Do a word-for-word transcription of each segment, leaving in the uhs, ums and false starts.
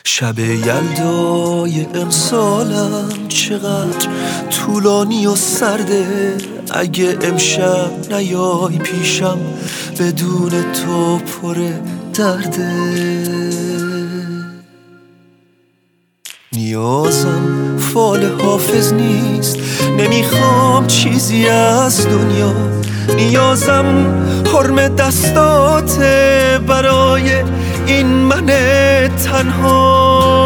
شب یلدای امسالم چقدر طولانی و سرده، اگه امشب نیای پیشم بدون تو پر درده. نیازم فال حافظ نیست، نمیخوام چیزی از دنیا، نیازم حرم دستاته برای این من تنها.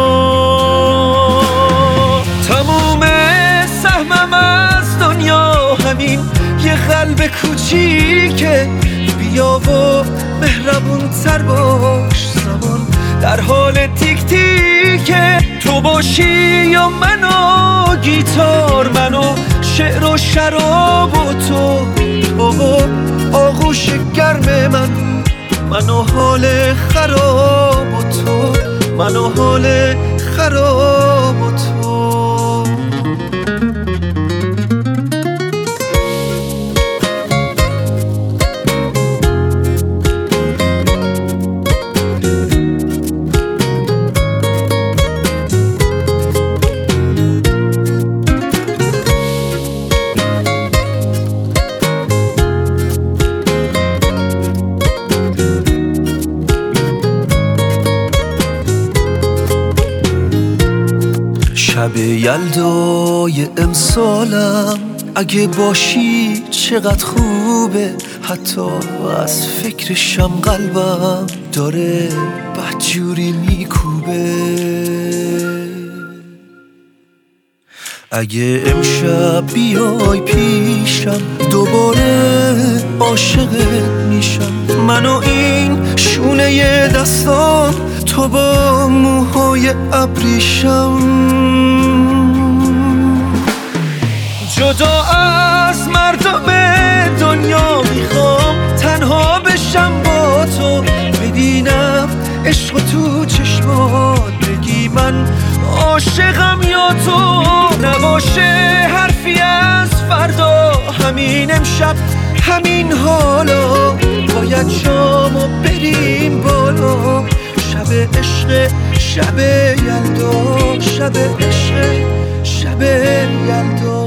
تموم سهمم از دنیا همین یه قلب کوچیکه، بیا و مهربون تر باش، زمان در حال تیک تیکه. تو باشی یا من و گیتار، من و شعر و شراب و تو، تو و آغوش گرم من، من و حال خراب و تو، من و حال خراب و تو. شب یلدای امسالم اگه باشی چقدر خوبه، حتی از فکرشم قلبم داره بدجوری میکوبه. اگه امشب بیای پیشم دوباره عاشقت میشم، من و این شونه دستام، تو با موهای ابریشم. جدا از مردم دنیا میخوام تنها بشم با تو، ببینم عشق تو چشمات، بگی من عاشقم یا تو. نباشه حرفی از فردا، همین امشب همین حالا، باید شامو بریم بالا. شب عشق، شب یلدا، شب عشق، شب یلدا.